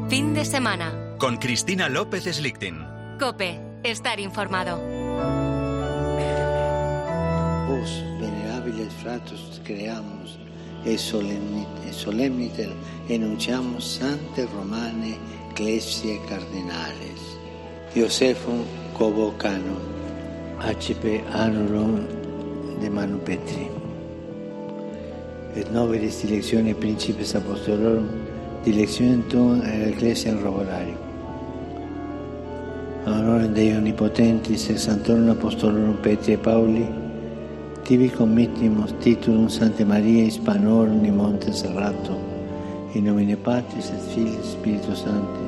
Fin de semana. Con Cristina López Slichting. COPE. Estar informado. Vos, venerables fratres, creamos e solemniter enunciamos sante romane ecclesiae cardinales. Iosefum Cobo Cano, ACP Anurum de Manu Petri. Et nobilis dilectione principes apostolorum dilectionem ecclesiam robolarium. Honorem Dei Omnipotentis ex Sanctorum Apostolorum Petri et Pauli, tibi committimus titulum Sanctae Mariae Hispanorum in Monte Serrato, in nomine Patris et Filii Spiritus Sancti.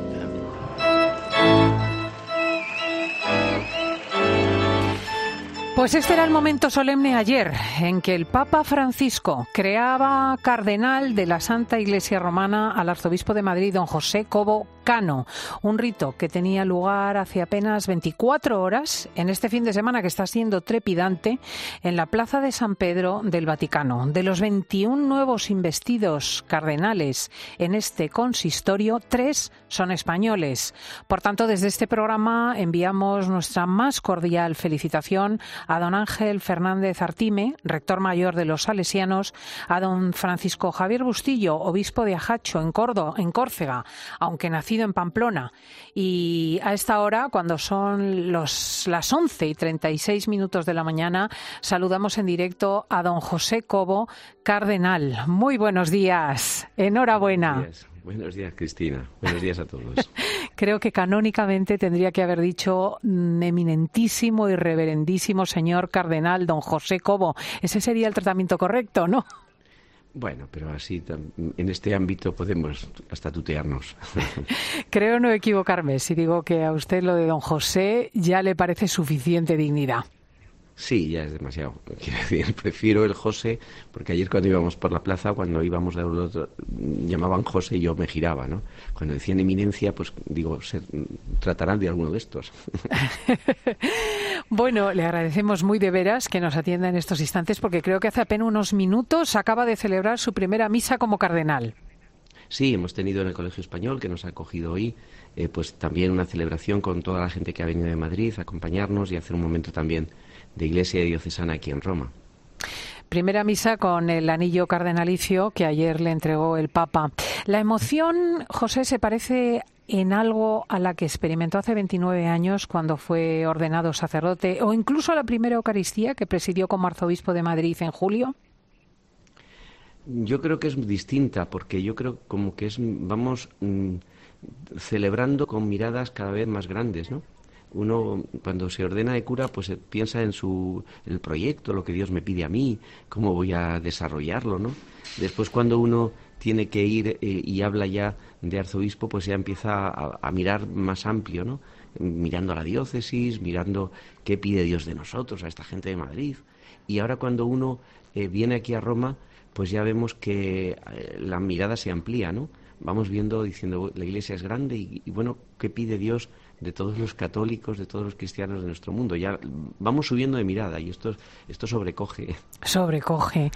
Pues este era el momento solemne ayer en que el Papa Francisco creaba cardenal de la Santa Iglesia Romana al arzobispo de Madrid, don José Cobo Cano, un rito que tenía lugar hace apenas 24 horas en este fin de semana que está siendo trepidante en la Plaza de San Pedro del Vaticano. De los 21 nuevos investidos cardenales en este consistorio, 3 son españoles. Por tanto, desde este programa enviamos nuestra más cordial felicitación a don Ángel Fernández Artime, rector mayor de los Salesianos, a don Francisco Javier Bustillo, obispo de Ajaccio, en Córcega, aunque nacido en Pamplona. Y a esta hora, cuando son las 11:36 de la mañana, saludamos en directo a don José Cobo, cardenal. Muy buenos días. Enhorabuena. Buenos días, Cristina. Buenos días a todos. Creo que canónicamente tendría que haber dicho eminentísimo y reverendísimo señor cardenal don José Cobo. Ese sería el tratamiento correcto, ¿no? Bueno, pero así, en este ámbito podemos hasta tutearnos. Creo no equivocarme si digo que a usted lo de don José ya le parece suficiente dignidad. Sí, ya es demasiado. Quiero decir, prefiero el José, porque ayer cuando íbamos por la plaza, cuando íbamos de un otro, llamaban José y yo me giraba, ¿no? Cuando decían eminencia, pues digo, se tratarán de alguno de estos. Bueno, le agradecemos muy de veras que nos atienda en estos instantes, porque creo que hace apenas unos minutos acaba de celebrar su primera misa como cardenal. Sí, hemos tenido en el Colegio Español, que nos ha acogido hoy, pues también una celebración con toda la gente que ha venido de Madrid a acompañarnos y hacer un momento también de Iglesia Diocesana aquí en Roma. Primera misa con el anillo cardenalicio que ayer le entregó el Papa. La emoción, José, se parece en algo a la que experimentó hace 29 años cuando fue ordenado sacerdote, o incluso a la primera Eucaristía que presidió como arzobispo de Madrid en julio. Yo creo que es distinta, porque yo creo como que vamos celebrando con miradas cada vez más grandes, ¿no? Uno, cuando se ordena de cura, pues piensa en el proyecto, lo que Dios me pide a mí, cómo voy a desarrollarlo, ¿no? Después, cuando uno tiene que ir y habla ya de arzobispo, pues ya empieza a mirar más amplio, ¿no? Mirando a la diócesis, mirando qué pide Dios de nosotros, a esta gente de Madrid. Y ahora cuando uno viene aquí a Roma, pues ya vemos que la mirada se amplía, ¿no? Vamos viendo, diciendo, la Iglesia es grande y bueno, ¿qué pide Dios de todos los católicos, de todos los cristianos de nuestro mundo? Ya vamos subiendo de mirada y esto sobrecoge. Sobrecoge.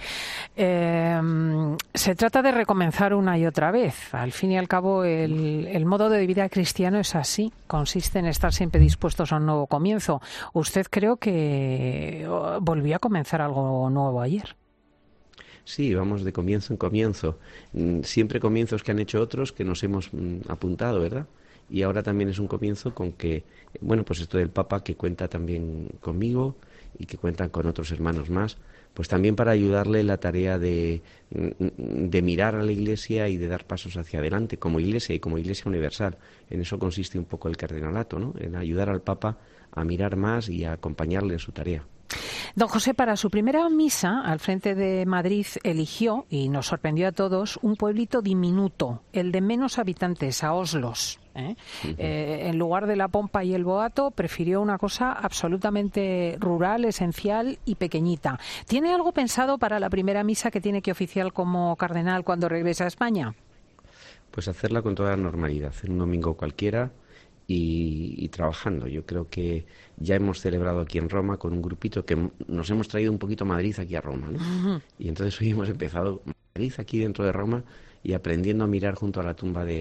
Se trata de recomenzar una y otra vez. Al fin y al cabo, el modo de vida cristiano es así. Consiste en estar siempre dispuestos a un nuevo comienzo. Usted creo que volvió a comenzar algo nuevo ayer. Sí, vamos de comienzo en comienzo. Siempre comienzos que han hecho otros que nos hemos apuntado, ¿verdad? Y ahora también es un comienzo con que, bueno, pues esto del Papa que cuenta también conmigo y que cuentan con otros hermanos más, pues también para ayudarle en la tarea de mirar a la Iglesia y de dar pasos hacia adelante como Iglesia y como Iglesia universal. En eso consiste un poco el cardenalato, ¿no? En ayudar al Papa a mirar más y a acompañarle en su tarea. Don José, para su primera misa al frente de Madrid eligió, y nos sorprendió a todos, un pueblito diminuto, el de menos habitantes, a Oslos. En lugar de la pompa y el boato, prefirió una cosa absolutamente rural, esencial y pequeñita. ¿Tiene algo pensado para la primera misa que tiene que oficiar como cardenal cuando regrese a España? Pues hacerla con toda la normalidad, en un domingo cualquiera, y trabajando. Yo creo que ya hemos celebrado aquí en Roma con un grupito que nos hemos traído un poquito Madrid aquí a Roma, ¿no? Uh-huh. Y entonces hoy hemos empezado Madrid aquí dentro de Roma y aprendiendo a mirar junto a la tumba de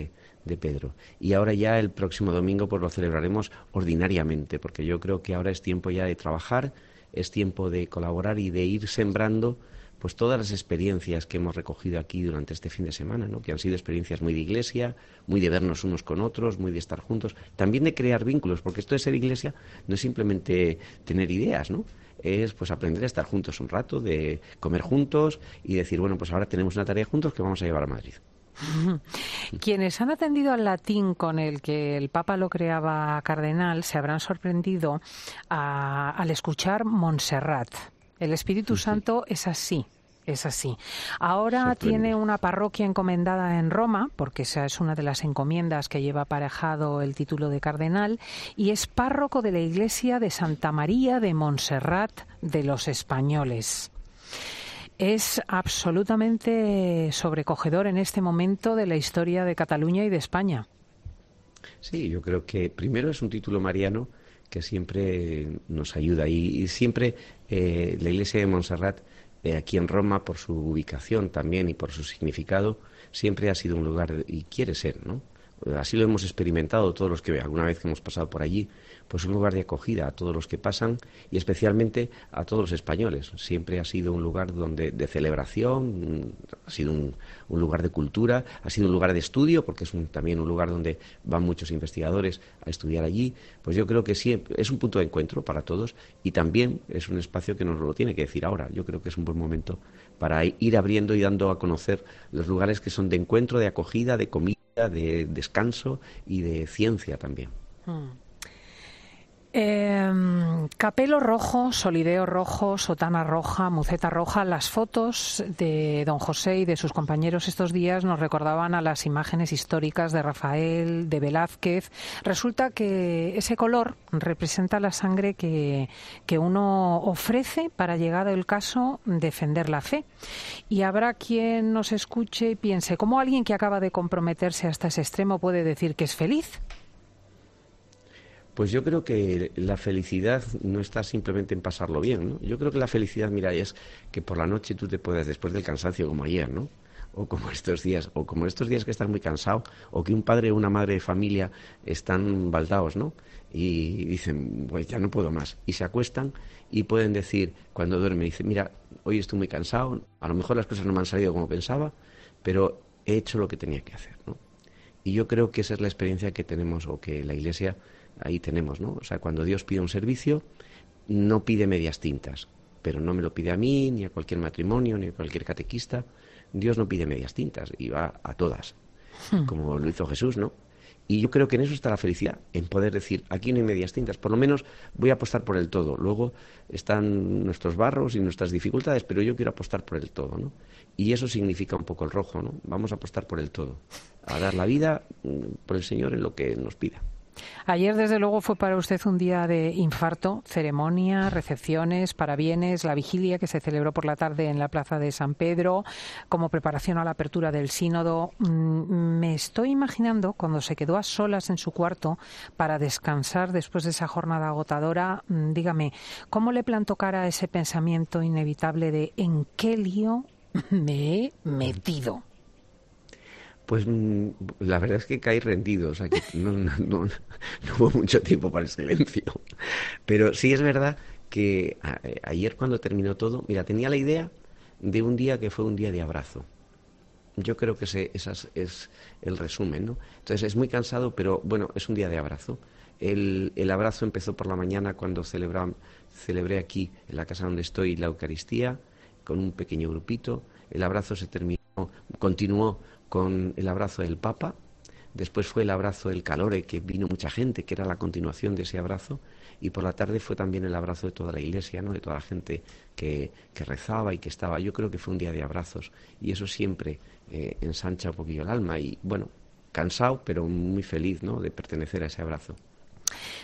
de Pedro. Y ahora ya el próximo domingo pues lo celebraremos ordinariamente, porque yo creo que ahora es tiempo ya de trabajar, es tiempo de colaborar y de ir sembrando pues todas las experiencias que hemos recogido aquí durante este fin de semana, ¿no? Que han sido experiencias muy de iglesia, muy de vernos unos con otros, muy de estar juntos, también de crear vínculos, porque esto de ser iglesia no es simplemente tener ideas, ¿no? Es pues aprender a estar juntos un rato, de comer juntos y decir, bueno, pues ahora tenemos una tarea juntos que vamos a llevar a Madrid. Quienes han atendido al latín con el que el Papa lo creaba cardenal se habrán sorprendido al escuchar Montserrat. El Espíritu Santo es así. Es así. Ahora tiene una parroquia encomendada en Roma, porque esa es una de las encomiendas que lleva aparejado el título de cardenal, y es párroco de la iglesia de Santa María de Montserrat de los Españoles. Es absolutamente sobrecogedor en este momento de la historia de Cataluña y de España. Sí, yo creo que primero es un título mariano que siempre nos ayuda y siempre la iglesia de Montserrat aquí en Roma, por su ubicación también y por su significado, siempre ha sido un lugar, y quiere ser, ¿no? Así lo hemos experimentado todos los que alguna vez que hemos pasado por allí, pues un lugar de acogida a todos los que pasan y especialmente a todos los españoles. Siempre ha sido un lugar de celebración, ha sido un lugar de cultura, ha sido un lugar de estudio, porque es también un lugar donde van muchos investigadores a estudiar allí. Pues yo creo que sí, es un punto de encuentro para todos y también es un espacio que nos lo tiene que decir ahora. Yo creo que es un buen momento para ir abriendo y dando a conocer los lugares que son de encuentro, de acogida, de comida, de descanso y de ciencia también. Capelo rojo, solideo rojo, sotana roja, muceta roja. Las fotos de don José y de sus compañeros estos días nos recordaban a las imágenes históricas de Rafael, de Velázquez. Resulta que ese color representa la sangre que uno ofrece para, llegado el caso, defender la fe. Y habrá quien nos escuche y piense, ¿cómo alguien que acaba de comprometerse hasta ese extremo puede decir que es feliz? Pues yo creo que la felicidad no está simplemente en pasarlo bien, ¿no? Yo creo que la felicidad, mira, es que por la noche tú te puedas, después del cansancio como ayer, ¿no? O como estos días que estás muy cansado, o que un padre o una madre de familia están baldaos, ¿no? Y dicen, pues ya no puedo más. Y se acuestan y pueden decir, cuando duermen, dicen, mira, hoy estoy muy cansado, a lo mejor las cosas no me han salido como pensaba, pero he hecho lo que tenía que hacer, ¿no? Y yo creo que esa es la experiencia que tenemos, o que la Iglesia ahí tenemos, ¿no? O sea, cuando Dios pide un servicio, no pide medias tintas, pero no me lo pide a mí, ni a cualquier matrimonio, ni a cualquier catequista. Dios no pide medias tintas y va a todas, como lo hizo Jesús, ¿no? Y yo creo que en eso está la felicidad, en poder decir, aquí no hay medias tintas, por lo menos voy a apostar por el todo. Luego están nuestros barros y nuestras dificultades, pero yo quiero apostar por el todo, ¿no? Y eso significa un poco el rojo, ¿no? Vamos a apostar por el todo, a dar la vida por el Señor en lo que nos pida. Ayer, desde luego, fue para usted un día de infarto, ceremonia, recepciones, parabienes, la vigilia que se celebró por la tarde en la Plaza de San Pedro, como preparación a la apertura del sínodo. Me estoy imaginando cuando se quedó a solas en su cuarto para descansar después de esa jornada agotadora. Dígame, ¿cómo le plantó cara a ese pensamiento inevitable de ¿en qué lío me he metido? Pues la verdad es que caí rendido, o sea que no hubo mucho tiempo para el silencio. Pero sí es verdad que ayer cuando terminó todo, mira, tenía la idea de un día que fue un día de abrazo. Yo creo que ese es el resumen, ¿no? Entonces es muy cansado, pero bueno, es un día de abrazo. El abrazo empezó por la mañana cuando celebré aquí, en la casa donde estoy, la Eucaristía, con un pequeño grupito. El abrazo continuó con el abrazo del Papa, después fue el abrazo del Calore, que vino mucha gente, que era la continuación de ese abrazo, y por la tarde fue también el abrazo de toda la Iglesia, ¿no? De toda la gente que rezaba y que estaba. Yo creo que fue un día de abrazos, y eso siempre ensancha un poquillo el alma, y bueno, cansado, pero muy feliz, ¿no?, de pertenecer a ese abrazo.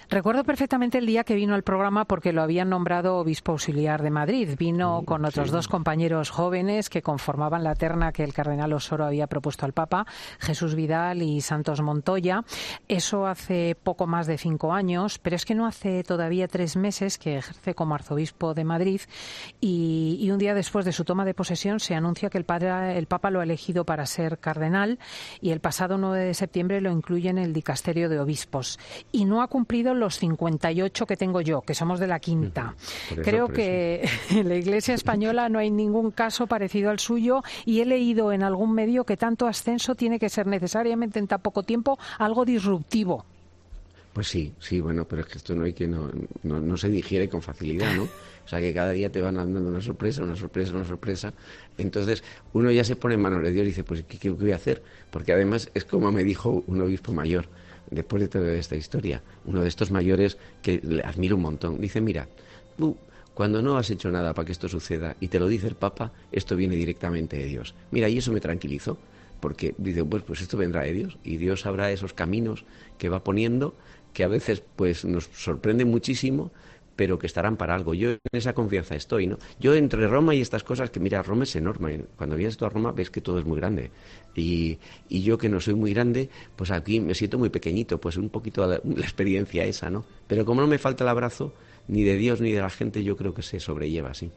Recuerdo perfectamente el día que vino al programa porque lo habían nombrado obispo auxiliar de Madrid. Vino con otros dos compañeros jóvenes que conformaban la terna que el cardenal Osoro había propuesto al Papa, Jesús Vidal y Santos Montoya. Eso hace poco más de 5 años, pero es que no hace todavía 3 meses que ejerce como arzobispo de Madrid y un día después de su toma de posesión se anuncia que el Papa lo ha elegido para ser cardenal y el pasado 9 de septiembre lo incluye en el dicasterio de obispos. Y no ha cumplido los 58 que tengo yo, que somos de la quinta. Creo que en la Iglesia española no hay ningún caso parecido al suyo y he leído en algún medio que tanto ascenso tiene que ser necesariamente en tan poco tiempo algo disruptivo. Pues sí, bueno, pero es que esto no se digiere con facilidad, ¿no? O sea, que cada día te van dando una sorpresa. Entonces, uno ya se pone en manos de Dios y dice, pues, ¿qué voy a hacer? Porque además es como me dijo un obispo mayor, después de toda esta historia, uno de estos mayores que le admiro un montón. Dice, mira, tú, cuando no has hecho nada para que esto suceda y te lo dice el Papa, esto viene directamente de Dios. Mira, y eso me tranquilizó, porque dice, pues esto vendrá de Dios, y Dios sabrá esos caminos que va poniendo, que a veces pues nos sorprenden muchísimo, pero que estarán para algo. Yo en esa confianza estoy, ¿no? Yo entre Roma y estas cosas, que mira, Roma es enorme. Cuando vienes tú a Roma ves que todo es muy grande. Y yo que no soy muy grande, pues aquí me siento muy pequeñito, pues un poquito la experiencia esa, ¿no? Pero como no me falta el abrazo, ni de Dios ni de la gente, yo creo que se sobrelleva así.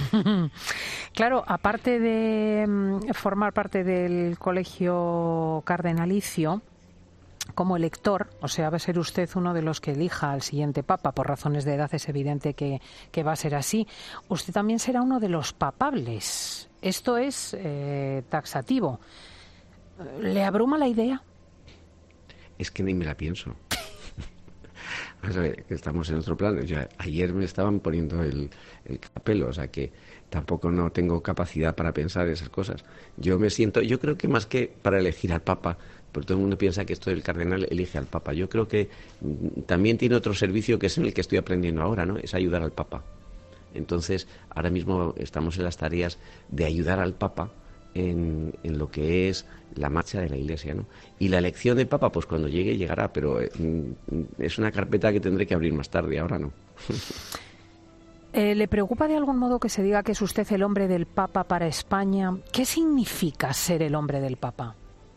Claro, aparte de formar parte del colegio cardenalicio, como elector, o sea, va a ser usted uno de los que elija al siguiente papa, por razones de edad es evidente que va a ser así. Usted también será uno de los papables. Esto es taxativo. ¿Le abruma la idea? Es que ni me la pienso. Vamos a ver, que estamos en otro plano. Ayer me estaban poniendo el capelo, o sea que tampoco no tengo capacidad para pensar esas cosas. Yo creo que más que para elegir al papa, porque todo el mundo piensa que esto del cardenal elige al Papa. Yo creo que también tiene otro servicio que es en el que estoy aprendiendo ahora, ¿no? Es ayudar al Papa. Entonces, ahora mismo estamos en las tareas de ayudar al Papa en lo que es la marcha de la Iglesia, ¿no? Y la elección del Papa, pues cuando llegue, llegará, pero es una carpeta que tendré que abrir más tarde, ahora no. ¿Le preocupa de algún modo que se diga que es usted el hombre del Papa para España? ¿Qué significa ser el hombre del Papa?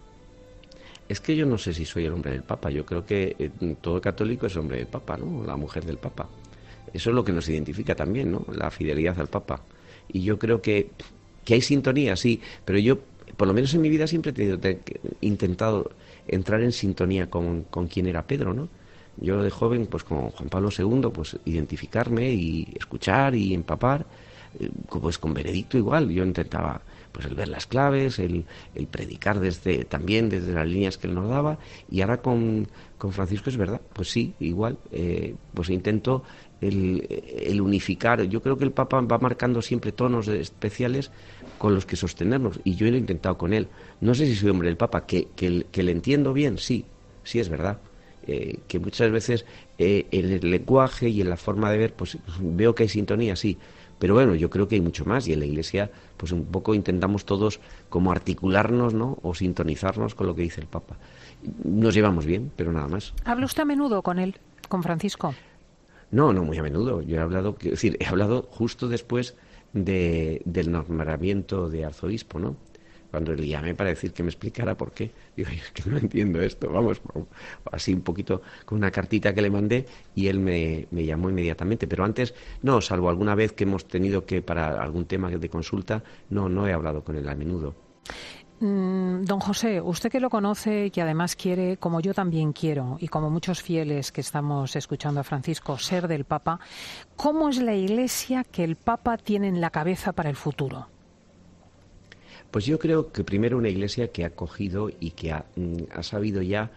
Es que yo no sé si soy el hombre del Papa. Yo creo que todo católico es hombre del Papa, ¿no? La mujer del Papa. Eso es lo que nos identifica también, ¿no? La fidelidad al Papa. Y yo creo que hay sintonía, sí, pero yo, por lo menos en mi vida, siempre he intentado entrar en sintonía con quien era Pedro, ¿no? Yo de joven, pues con Juan Pablo II, pues identificarme y escuchar y empapar, pues con Benedicto igual. Yo intentaba pues el ver las claves, el predicar también desde las líneas que él nos daba, y ahora con Francisco es verdad, pues sí, igual, pues intento el unificar. Yo creo que el Papa va marcando siempre tonos especiales con los que sostenernos, y yo lo he intentado con él. No sé si soy hombre del Papa, que le entiendo bien, sí es verdad, que muchas veces en el lenguaje y en la forma de ver, pues veo que hay sintonía, sí. Pero bueno, yo creo que hay mucho más, y en la Iglesia pues un poco intentamos todos como articularnos, ¿no? O sintonizarnos con lo que dice el Papa. Nos llevamos bien, pero nada más. ¿Habla usted a menudo con él, con Francisco? No muy a menudo. Yo he hablado justo después del nombramiento de arzobispo, ¿no? Cuando le llamé para decir que me explicara por qué. Digo, es que no entiendo esto, vamos, así un poquito con una cartita que le mandé, y él me llamó inmediatamente. Pero antes, no, salvo alguna vez que hemos tenido que, para algún tema de consulta, no he hablado con él a menudo. Don José, usted que lo conoce y que además quiere, como yo también quiero, y como muchos fieles que estamos escuchando a Francisco, ser del Papa, ¿cómo es la Iglesia que el Papa tiene en la cabeza para el futuro? Pues yo creo que primero una Iglesia que ha cogido y que ha sabido ya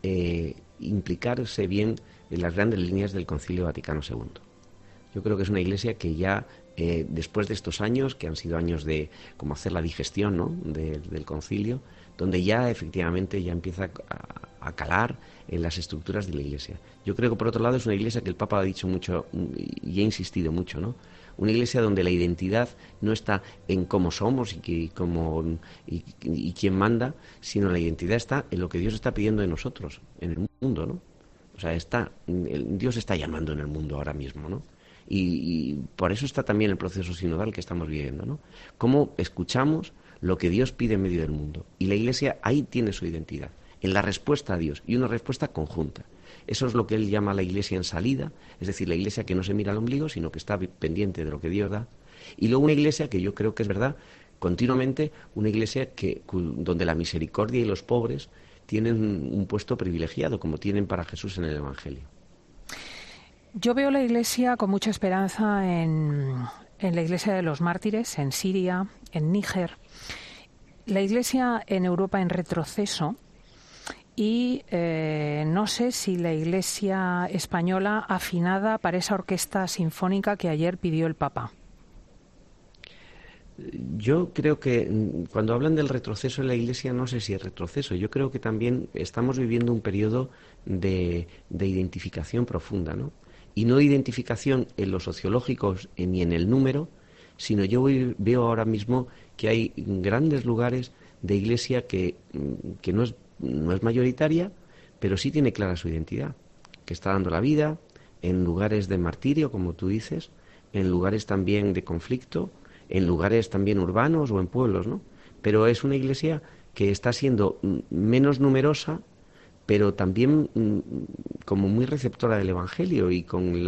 implicarse bien en las grandes líneas del Concilio Vaticano II. Yo creo que es una Iglesia que ya, después de estos años, que han sido años de como hacer la digestión, ¿no? del concilio, donde ya efectivamente ya empieza a calar en las estructuras de la Iglesia. Yo creo que por otro lado es una Iglesia que el Papa ha dicho mucho y ha insistido mucho, ¿no? Una Iglesia donde la identidad no está en cómo somos y quién manda, sino la identidad está en lo que Dios está pidiendo de nosotros, en el mundo, ¿no? O sea, Dios está llamando en el mundo ahora mismo, ¿no? Y por eso está también el proceso sinodal que estamos viviendo, ¿no? Cómo escuchamos lo que Dios pide en medio del mundo. Y la Iglesia ahí tiene su identidad, en la respuesta a Dios, y una respuesta conjunta. Eso es lo que él llama la Iglesia en salida, es decir, la Iglesia que no se mira al ombligo, sino que está pendiente de lo que Dios da. Y luego una Iglesia que yo creo que es verdad, continuamente, una Iglesia donde la misericordia y los pobres tienen un puesto privilegiado, como tienen para Jesús en el Evangelio. Yo veo la Iglesia con mucha esperanza en la Iglesia de los Mártires, en Siria, en Níger. La Iglesia en Europa en retroceso y no sé si la Iglesia española afinada para esa orquesta sinfónica que ayer pidió el Papa. Yo creo que cuando hablan del retroceso en la Iglesia, no sé si es retroceso. Yo creo que también estamos viviendo un periodo de identificación profunda, ¿no? Y no identificación en lo sociológico ni en el número, sino yo veo ahora mismo que hay grandes lugares de Iglesia que no es mayoritaria, pero sí tiene clara su identidad, que está dando la vida en lugares de martirio, como tú dices, en lugares también de conflicto, en lugares también urbanos o en pueblos, ¿no? Pero es una Iglesia que está siendo menos numerosa, pero también como muy receptora del Evangelio y con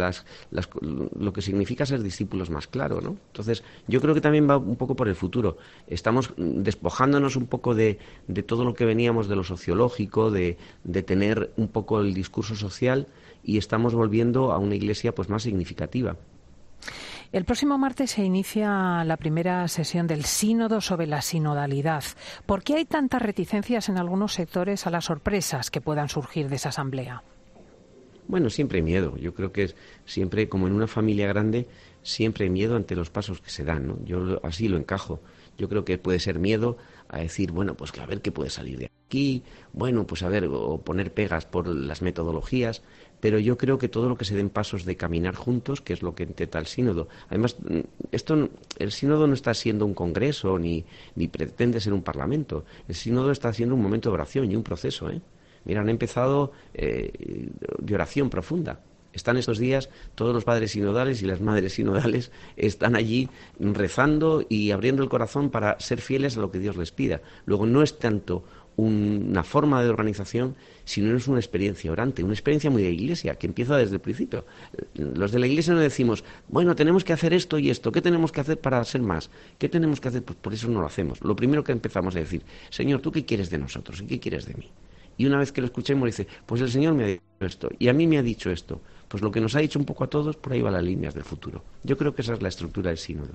lo que significa ser discípulos más claro, ¿no? Entonces, yo creo que también va un poco por el futuro. Estamos despojándonos un poco de todo lo que veníamos de lo sociológico, de tener un poco el discurso social, y estamos volviendo a una Iglesia pues más significativa. El próximo martes se inicia la primera sesión del Sínodo sobre la sinodalidad. ¿Por qué hay tantas reticencias en algunos sectores a las sorpresas que puedan surgir de esa asamblea? Bueno, siempre hay miedo. Yo creo que es siempre, como en una familia grande, siempre hay miedo ante los pasos que se dan, ¿no? Yo así lo encajo. Yo creo que puede ser miedo a decir, bueno, pues a ver qué puede salir de aquí, bueno, pues a ver, o poner pegas por las metodologías, pero yo creo que todo lo que se den pasos de caminar juntos, que es lo que intenta el sínodo. Además, el sínodo no está siendo un congreso ni pretende ser un parlamento. El sínodo está haciendo un momento de oración y un proceso, ¿eh? Mira, han empezado de oración profunda. Están estos días todos los padres sinodales y las madres sinodales están allí rezando y abriendo el corazón para ser fieles a lo que Dios les pida. Luego no es tanto una forma de organización, sino es una experiencia orante, una experiencia muy de Iglesia, que empieza desde el principio. Los de la Iglesia no decimos, bueno, tenemos que hacer esto y esto, ¿qué tenemos que hacer para ser más? ¿Qué tenemos que hacer? Pues por eso no lo hacemos. Lo primero que empezamos a decir, Señor, ¿tú qué quieres de nosotros y qué quieres de mí? Y una vez que lo escuchemos dice, pues el Señor me ha dicho esto y a mí me ha dicho esto. Pues lo que nos ha dicho un poco a todos, por ahí van las líneas del futuro. Yo creo que esa es la estructura del sínodo.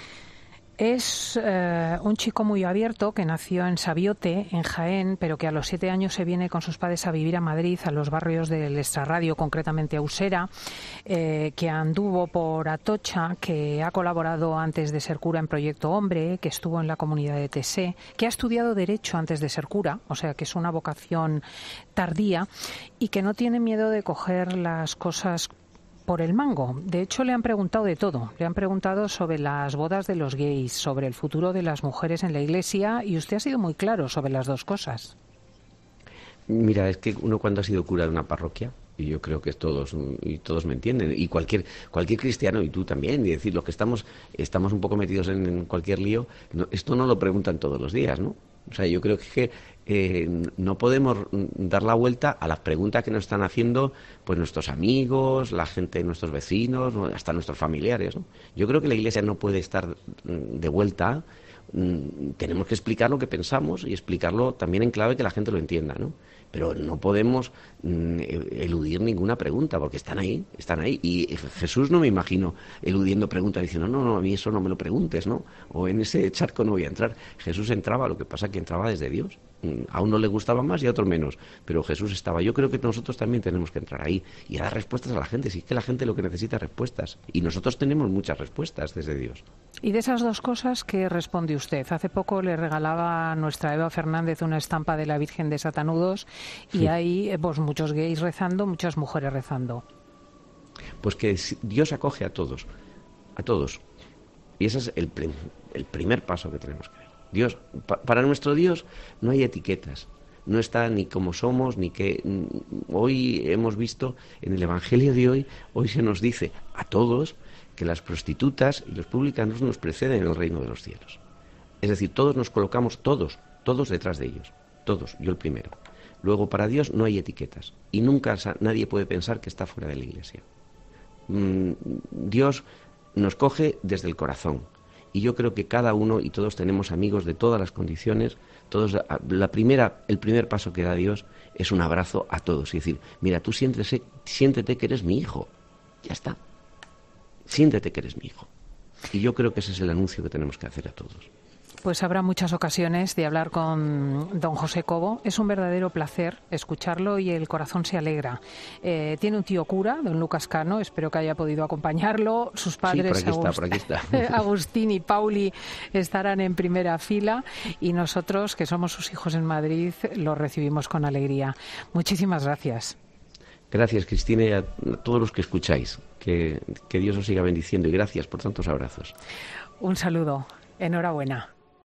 Es un chico muy abierto que nació en Sabiote, en Jaén, pero que a los 7 años se viene con sus padres a vivir a Madrid, a los barrios del Extrarradio, concretamente a Usera, que anduvo por Atocha, que ha colaborado antes de ser cura en Proyecto Hombre, que estuvo en la comunidad de Tesé, que ha estudiado Derecho antes de ser cura, o sea que es una vocación tardía, y que no tiene miedo de coger las cosas por el mango. De hecho, le han preguntado de todo. Le han preguntado sobre las bodas de los gays, sobre el futuro de las mujeres en la Iglesia, y usted ha sido muy claro sobre las dos cosas. Mira, es que uno cuando ha sido cura de una parroquia, y yo creo que todos me entienden, y cualquier cristiano, y tú también, y decir, los que estamos un poco metidos en cualquier lío, esto no lo preguntan todos los días, ¿no? O sea, yo creo que no podemos dar la vuelta a las preguntas que nos están haciendo pues nuestros amigos, la gente, nuestros vecinos, hasta nuestros familiares, ¿no? Yo creo que la Iglesia no puede estar de vuelta. Tenemos que explicar lo que pensamos y explicarlo también en clave que la gente lo entienda, ¿no? Pero no podemos eludir ninguna pregunta, porque están ahí. Y Jesús no me imagino eludiendo preguntas, diciendo, no, a mí eso no me lo preguntes, ¿no? O en ese charco no voy a entrar. Jesús entraba, lo que pasa es que entraba desde Dios. A uno le gustaba más y a otro menos, pero Jesús estaba. Yo creo que nosotros también tenemos que entrar ahí y dar respuestas a la gente. Si es que la gente lo que necesita es respuestas, y nosotros tenemos muchas respuestas desde Dios. Y de esas dos cosas, ¿qué responde usted? Hace poco le regalaba a nuestra Eva Fernández una estampa de la Virgen de Satanudos y hay pues muchos gays rezando, muchas mujeres rezando. Pues que Dios acoge a todos. Y ese es el primer paso que tenemos que dar. Dios, para nuestro Dios no hay etiquetas, no está ni como somos, ni que hoy hemos visto en el Evangelio de hoy se nos dice a todos que las prostitutas y los publicanos nos preceden en el reino de los cielos. Es decir, todos nos colocamos, todos detrás de ellos, todos, yo el primero. Luego, para Dios no hay etiquetas y nunca nadie puede pensar que está fuera de la Iglesia. Dios nos coge desde el corazón y yo creo que cada uno y todos tenemos amigos de todas las condiciones. Todos, el primer paso que da Dios es un abrazo a todos y decir, mira, tú siéntete que eres mi hijo, ya está, siéntete que eres mi hijo. Y yo creo que ese es el anuncio que tenemos que hacer a todos. Pues habrá muchas ocasiones de hablar con don José Cobo. Es un verdadero placer escucharlo y el corazón se alegra. Tiene un tío cura, don Lucas Cano, espero que haya podido acompañarlo. Sus padres, sí, por aquí está. Agustín y Pauli, estarán en primera fila y nosotros, que somos sus hijos en Madrid, los recibimos con alegría. Muchísimas gracias. Gracias, Cristina, y a todos los que escucháis. Que Dios os siga bendiciendo y gracias por tantos abrazos. Un saludo. Enhorabuena.